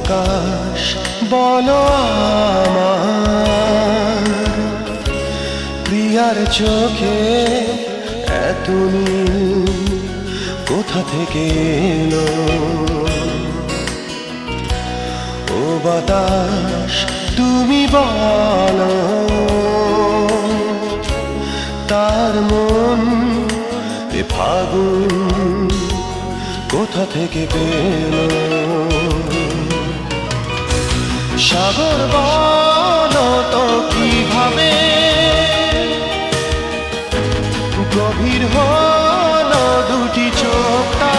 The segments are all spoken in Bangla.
আকাশ বলো আমার প্রিয়ার চোখে এত নীল কোথা থেকে এলো? ও বাতাস তুমি বলো তার মন এ ফাগুন কোথা থেকে পেল? সাগর বলো তো কিভাবে গভীর হলো দুটি চোখটা?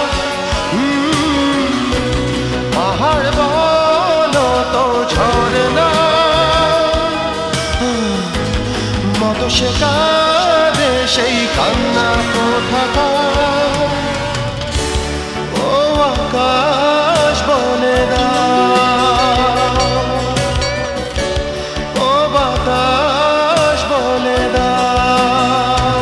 পাহাড় বলো তো ঝরনা মতো সে কাঁদে সেই কান্না কোথাকার? ও আকাশ বলে দাও, ও বাতাস বলে দাও।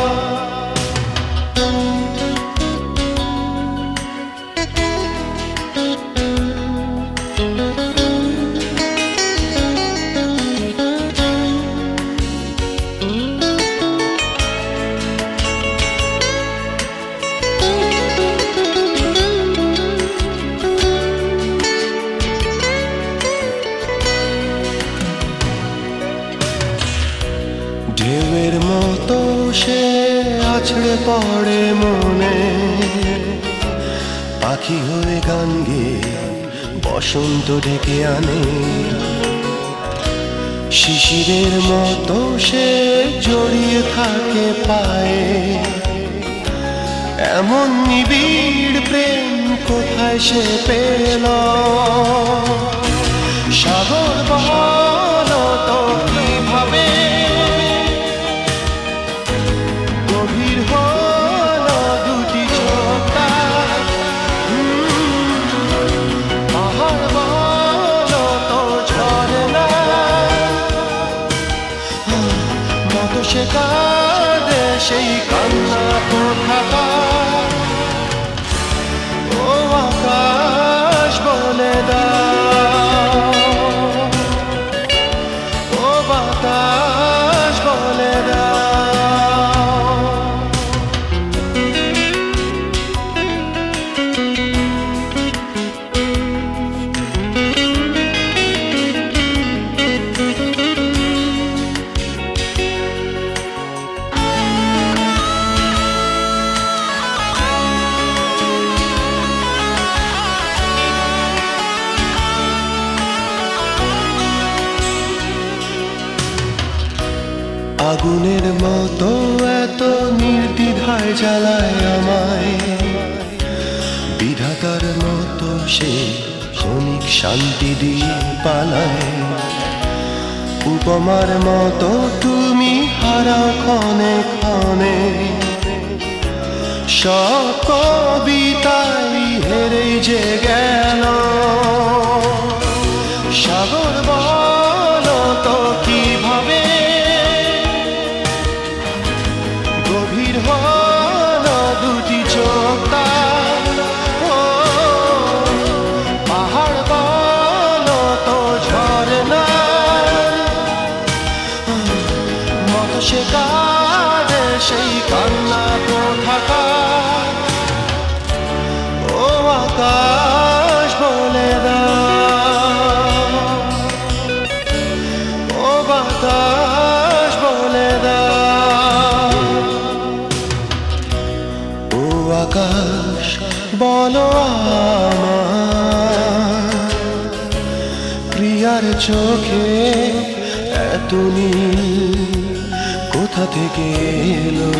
ঢেউয়ের মতো সে আছড়ে পড়ে মনে, পাখি হয়ে গান গেয়ে বসন্ত ডেকে আনে। শিশিরের মতো সে জড়িয়ে থাকে পায়ে, এমন নিবিড় প্রেম কোথায় সে পেল? সাগর বলো তো কিভাবে গভীর হলো দুটি চোখটা? পাহাড় বলো তো ঝরনা মতো সে কাঁদে সেই কান্না কোথাকার? ও আকাশ বলে দাও, ও বাতাস বলে দাও। আগুনের মতো এত নির্দ্বিধায় জ্বালায় আমায়, বিধাতার মতো সে ক্ষণিক শান্তি দিয়ে পালায়। উপমার মতো তুমি হারাও ক্ষণে ক্ষণে, সব কবিতাই হেরে যে গেল। সাগর বলো তো কিভাবে গভীর হলো দুটি চোখটা? পাহাড় বলো তো ঝরনা মতো সে কাঁদে সেই কান্না কোথাকার? ও আকাশ বলে দাও, ও বাতাস বলে দাও। ও আকাশ বলো আমার প্রিয়ার চোখে এত নীল কোথা থেকে এলো?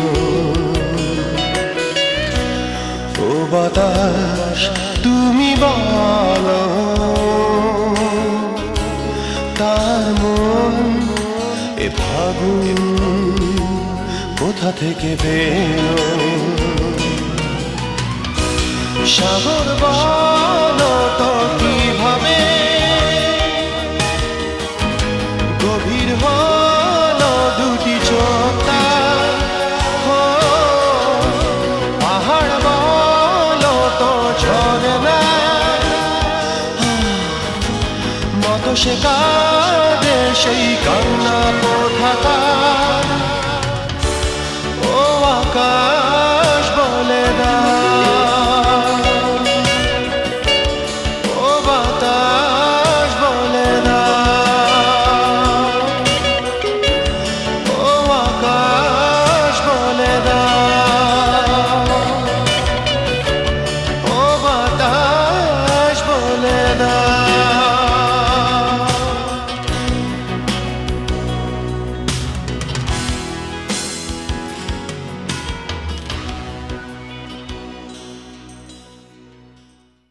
ও বাতাস তুমি বলো তার মন এ ফাগুন কোথা থেকে পেলো? সাগর বলো তো কিভাবে গভীর হলো দুটি চোখটা? পাহাড় বলো তো ঝরনা সে কাঁদে সেই কান্না